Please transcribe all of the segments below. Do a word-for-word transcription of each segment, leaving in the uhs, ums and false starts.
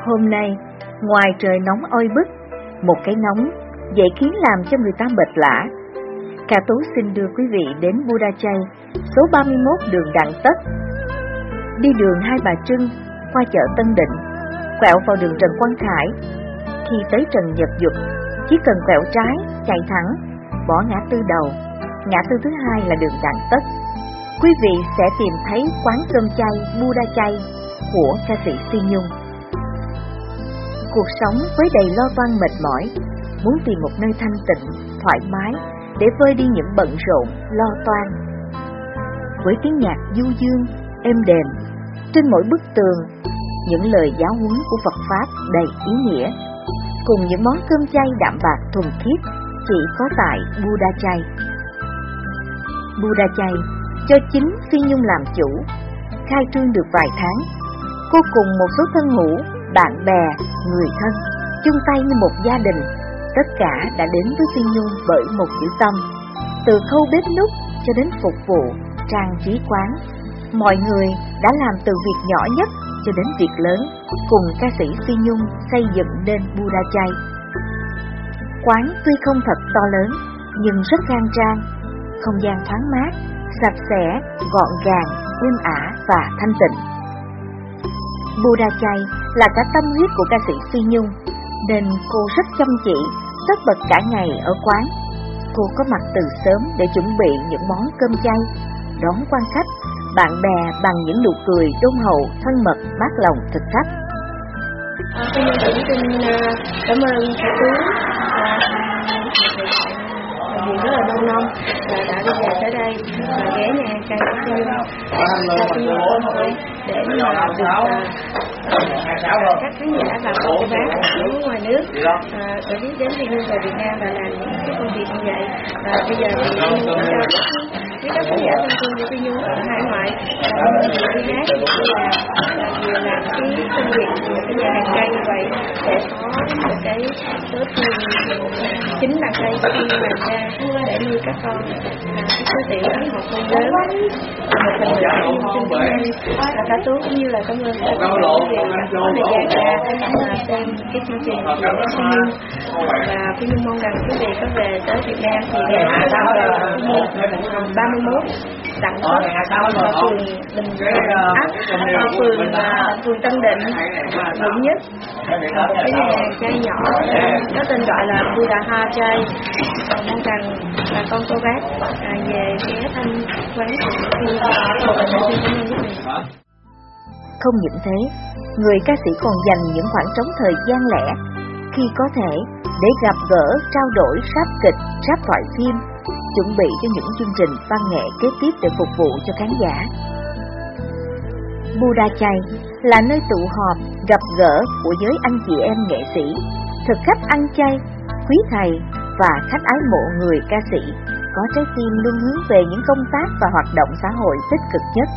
Hôm nay, ngoài trời nóng oi bức, một cái nóng dễ khiến làm cho người ta mệt lả. Ca Tú xin đưa quý vị đến Buddha Chay, số ba mươi mốt đường Đặng Tất. Đi đường Hai Bà Trưng, qua chợ Tân Định, quẹo vào đường Trần Quang Khải. Khi tới Trần Nhật Duật, chỉ cần quẹo trái, chạy thẳng, bỏ ngã tư đầu. Ngã tư thứ hai là đường Đặng Tất. Quý vị sẽ tìm thấy quán cơm chay Buddha Chay của ca sĩ Phi Nhung. Cuộc sống với đầy lo toan mệt mỏi, muốn tìm một nơi thanh tịnh, thoải mái để vơi đi những bận rộn, lo toan. Với tiếng nhạc du dương, êm đềm, trên mỗi bức tường, những lời giáo huấn của Phật Pháp đầy ý nghĩa, cùng những món cơm chay đạm bạc thuần khiết chỉ có tại Buddha Chay. Buddha Chay cho chính Phi Nhung làm chủ, khai trương được vài tháng, cô cùng một số thân hữu, bạn bè, người thân, chung tay như một gia đình, tất cả đã đến với Phi Nhung bởi một chữ tâm. Từ khâu bếp núc cho đến phục vụ, trang trí quán, mọi người đã làm từ việc nhỏ nhất cho đến việc lớn, cùng ca sĩ Phi Nhung xây dựng nên Buddha Chay. Quán tuy không thật to lớn, nhưng rất khang trang, không gian thoáng mát, sạch sẽ, gọn gàng, êm ả và thanh tịnh. Buddha Chay là cả tâm huyết của ca sĩ Phi Nhung, nên cô rất chăm chỉ, tất bật cả ngày ở quán. Cô có mặt từ sớm để chuẩn bị những món cơm chay, đón quan khách, bạn bè bằng những nụ cười đôn hậu, thân mật, mát lòng thực khách. À, Phi Nhung cũng xin uh, cảm ơn Ca Tú vì rất là lâu năm là đã đi về tới đây và ghé nhà hàng chay của Phi Nhung cho Phi Nhung cơ hội để mà được uh, các khán giả và cô bác ở ngoài nước uh, để biết đến Phi Nhung về Việt Nam và làm những cái công việc như vậy. Và bây giờ thì Phi Nhung cũng cho với các khán giả thân thương của Phi Nhung ở hải ngoại vừa đi hát là vừa làm cái công việc của cái nhà hàng chay như vậy để có một cái số tiền chính là chay của Phi Nhung làm ra để nuôi các con, là cái số tiền đó họ không lớn. Một lần nữa Phi Nhung xin cảm ơn Ca Tú cũng như là cảm ơn các bạn vì đã có thời gian ra xem cái chương trình của Phi Nhung. Và Phi Nhung mong rằng quý vị có về tới Việt Nam thì ghé thăm Phi Nhung ba mươi mốt Đặng Tất ở phường Bình Ác, ở phường phường Tân Định, quận Nhất, một cái nhà hàng chay nhỏ có tên gọi là Buddha Chay. Mong rằng bà con cô bác về ghé thăm quán của Phi Nhung. Một lần nữa xin cảm ơn quý vị. Không những thế, người ca sĩ còn dành những khoảng trống thời gian lẻ khi có thể để gặp gỡ, trao đổi, sáp kịch, sáp thoại phim, chuẩn bị cho những chương trình văn nghệ kế tiếp để phục vụ cho khán giả. Buddha Chay là nơi tụ họp, gặp gỡ của giới anh chị em nghệ sĩ, thực khách ăn chay, quý thầy và khách ái mộ người ca sĩ, có trái tim luôn hướng về những công tác và hoạt động xã hội tích cực nhất.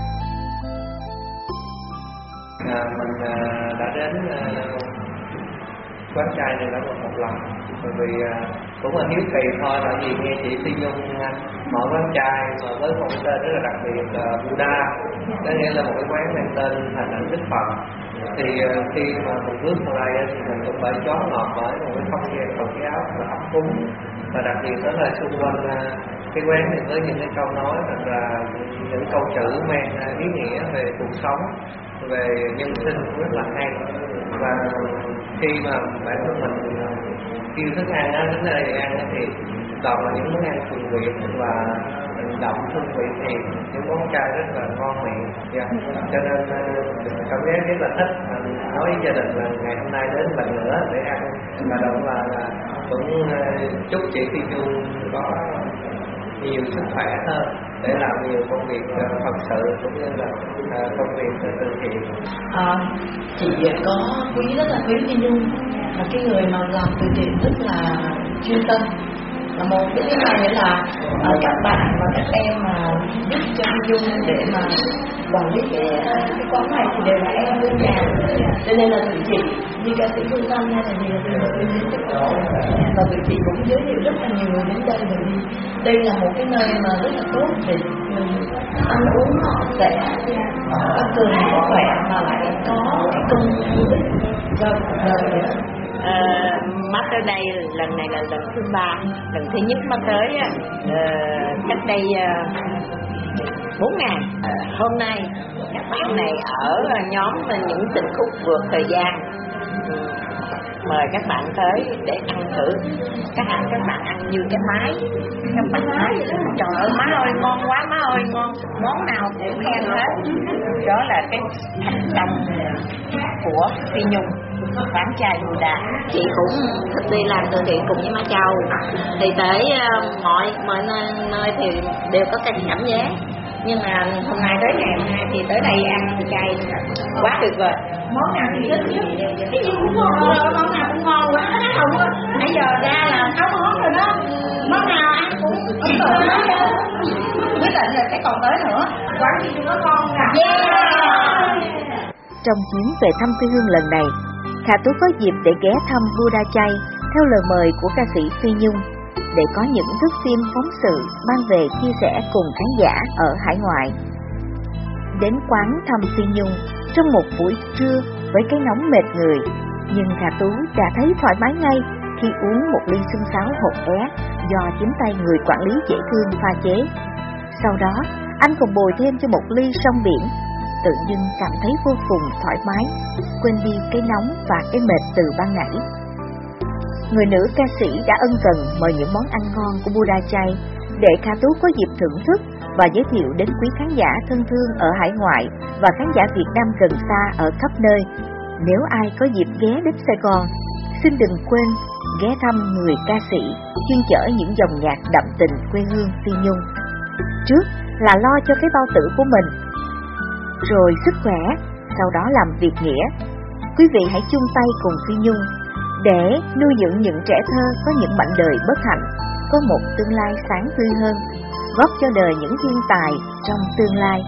À, mình à, đã đến à, quán chay này đã một lần, bởi vì à, cũng là hiếu kỳ thôi, tại vì nghe chị Phi Nhung à, mở quán chay mà với một tên rất là đặc biệt là Buddha, có nghĩa là một cái quán mang tên hình ảnh Đức Phật. Thì à, khi mà mình bước vào đây thì mình cũng phải chó ngọt bởi một cái không gian Phật giáo và ấm cúng, và đặc biệt đó là xung quanh à, cái quán này với những cái câu nói hoặc là những câu chữ mang à, ý nghĩa về cuộc sống, về nhân sinh rất là hay. Và khi mà bản thân mình kêu thức ăn á, đến đây ăn á, thì toàn là những món ăn thuần Việt và đậm hương vị, thì những món chay rất là ngon miệng. Yeah. Cho nên cảm giác rất là thích, nói với gia đình là ngày hôm nay đến lần nữa để ăn, và đồng là, là cũng chúc chị Phi Nhung có nhiều sức khỏe hơn để làm nhiều công việc uh, phật sự cũng như là uh, công việc uh, từ thiện. À, chị có quý rất là quý Phi Nhung, là cái người mà làm từ thiện rất là chuyên tâm. Là một cái thứ hai nữa là uh, các bạn và các em mà giúp cho Phi Nhung để mà quản lý cái, cái quán này thì đều là em bên nhà, cho nên là tụi chị như ca sĩ Phương Tâm hay là gì là tụi mình đến tất cả, và tụi chị cũng giới thiệu rất là nhiều người đến đây, bởi vì đây là một cái nơi mà rất là tốt để mình ăn uống họ sẽ tăng cường sức khỏe mà lại có cái công cho cuộc đời vậy đó? À, mắt tới đây lần này là lần thứ ba. Lần thứ nhất mắt tới á, uh, cách đây bốn uh, ngày. Uh, hôm nay các bạn này ở nhóm những tình khúc vượt thời gian. Uh, mời các bạn tới để ăn thử. Các bạn các bạn ăn như cái máy, các bạn máy vậy đó. Trời ơi má ơi ngon quá, má ơi ngon, món nào cũng khen hết. Đó là cái thành công của Phi Nhung, quán chai Buddha. Chị cũng thực đi làm từ thiện cùng với má Châu, thì tới uh, mọi mọi nơi, nơi thì đều có cái cảm giác. Nhưng mà hôm nay tới ngày hôm nay thì tới đây ăn chay quá tuyệt vời. Món nào thì thích nhất, cái gì cũng ngon, món nào cũng ngon quá. Không á, nãy giờ ra là sáu món rồi đó, món nào ăn cũng ấn tượng hết. Quyết định là sẽ còn tới nữa. Quán gì cũng nó ngon nè. Yeah. Trong chuyến về thăm quê hương lần này, Hà Tú có dịp để ghé thăm Buddha Chay theo lời mời của ca sĩ Phi Nhung để có những thước phim phóng sự mang về chia sẻ cùng khán giả ở hải ngoại. Đến quán thăm Phi Nhung trong một buổi trưa với cái nóng mệt người, nhưng Hà Tú đã thấy thoải mái ngay khi uống một ly sương sáo hột é do chính tay người quản lý dễ thương pha chế. Sau đó, anh còn bồi thêm cho một ly sông biển. Tự dưng cảm thấy vô cùng thoải mái, quên đi cái nóng và cái mệt từ ban nãy. Người nữ ca sĩ đã ân cần mời những món ăn ngon của Buddha Chay để Kha Tú có dịp thưởng thức và giới thiệu đến quý khán giả thân thương ở hải ngoại và khán giả Việt Nam gần xa ở khắp nơi. Nếu ai có dịp ghé đến Sài Gòn, xin đừng quên ghé thăm người ca sĩ chuyên chở những dòng nhạc đậm tình quê hương Phi Nhung. Trước là lo cho cái bao tử của mình, rồi sức khỏe, sau đó làm việc nghĩa. Quý vị hãy chung tay cùng Phi Nhung để nuôi dưỡng những trẻ thơ có những mảnh đời bất hạnh, có một tương lai sáng tươi hơn, góp cho đời những thiên tài trong tương lai.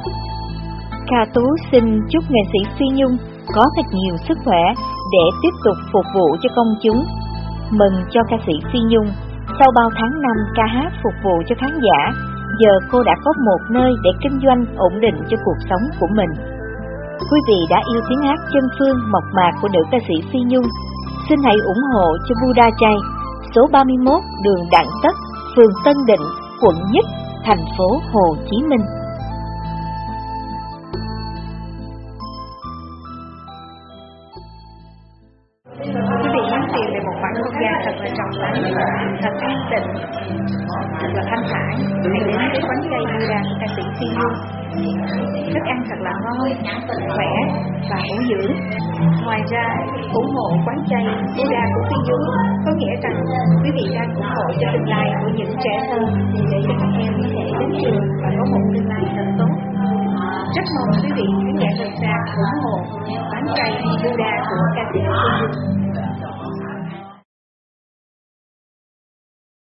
Kha Tú xin chúc nghệ sĩ Phi Nhung có thật nhiều sức khỏe để tiếp tục phục vụ cho công chúng. Mừng cho ca sĩ Phi Nhung, sau bao tháng năm ca hát phục vụ cho khán giả, giờ cô đã có một nơi để kinh doanh ổn định cho cuộc sống của mình. Quý vị đã yêu tiếng hát chân phương mộc mạc của nữ ca sĩ Phi Nhung, xin hãy ủng hộ cho Buddha Chay, số ba mươi mốt đường Đặng Tất, phường Tân Định, quận Nhất, thành phố Hồ Chí Minh. Quý vị muốn tìm về một khoảng không gian thật là trong lành, thật an tịnh, thật là thanh thản, hãy đến với quán chay Buddha của ca sĩ Phi Nhung. Thức ăn thật là ngon, khỏe và bổ dưỡng. Ngoài ra, ủng hộ quán chay Buddha của Phi Nhung có nghĩa rằng quý vị đang ủng hộ cho tương lai của những trẻ thơ để cho các em có thể đến trường và có một tương lai thật tốt. Rất mong quý vị khán giả gần xa ủng hộ quán chay Buddha của ca sĩ Phi Nhung.